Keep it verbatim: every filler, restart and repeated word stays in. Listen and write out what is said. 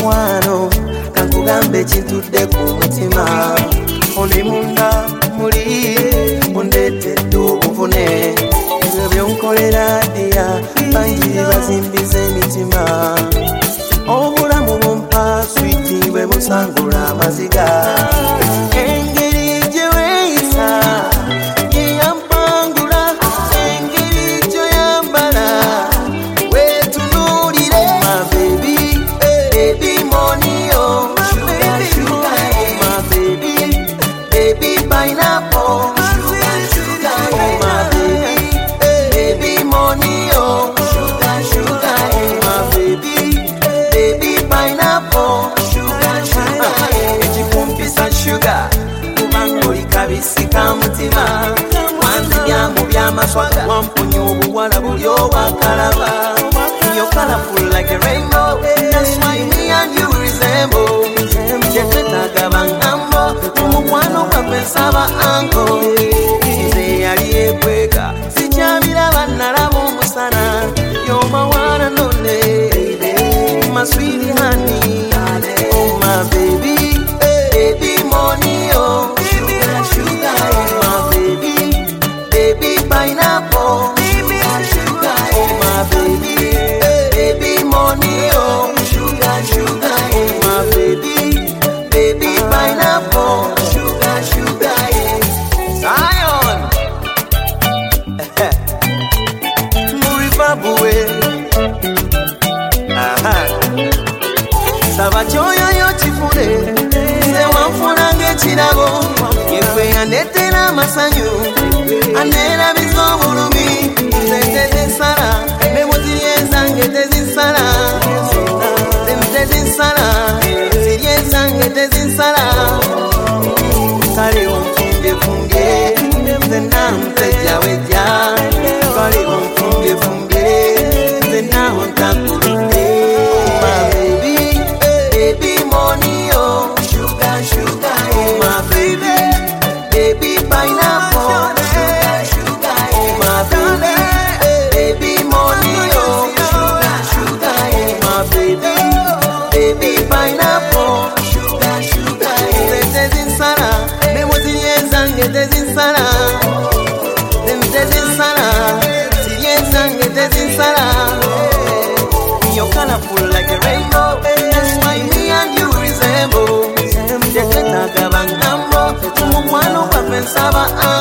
mukwano kankugambe kintudde ku mutima oli munda muli undetedde obuvune ebyo byonkolera ddiya bangi bazimbiza emitima obulamu bumpa switi bwe busangula amaziga engeri gye weeyisa yeyampangula engeri gyoyambala wetunuulire my baby baby money oh sugar sugar my baby baby pineapple sugar sugar my baby baby money oh sugar sugar my baby baby pineapple sugar sugar ekikumpisa sugar kubanga oli kabisi ka mutima wanzija mu byamaswaga wampunya obuwala buli obwakalaba you're colorful like a rainbow that's why me and you resemble jetetaga bangambo omukwano gwaffe nsaba anko nze yali ekweka sikyabiraba nalaba omusana you're my one and only my sweetie honey oh my baby baby money oh sugar sugar oh my baby baby pineapple sugar sugar oh my baby baby money oh sugar sugar oh my baby baby pineapple sugar sugar Zion Murifabuwe aha saba kyoyo yo kifune nze wanfuna ng'ekirabo yekwe yandeetera amasanyu aneerabiza obulumi nze tezinsala ne muziri ezange tezinsala nze tezinsala ziri ezange tezinsala kale onfungefunge nze namutejja wejja kale onfungefunge nze nawo ntakuludde my baby baby money oh sugar sugar oh my baby baby pineapple sugar sugar oh my baby baby money oh sugar sugar oh my baby baby pineapple sugar sugar tezinsala ne muziri ezange tezinsala tezinsala ziri ezange tezinsala you're colorful like a rainbow that's why me and you resemble jetetaga bangambo omukwano gwaffe nsaba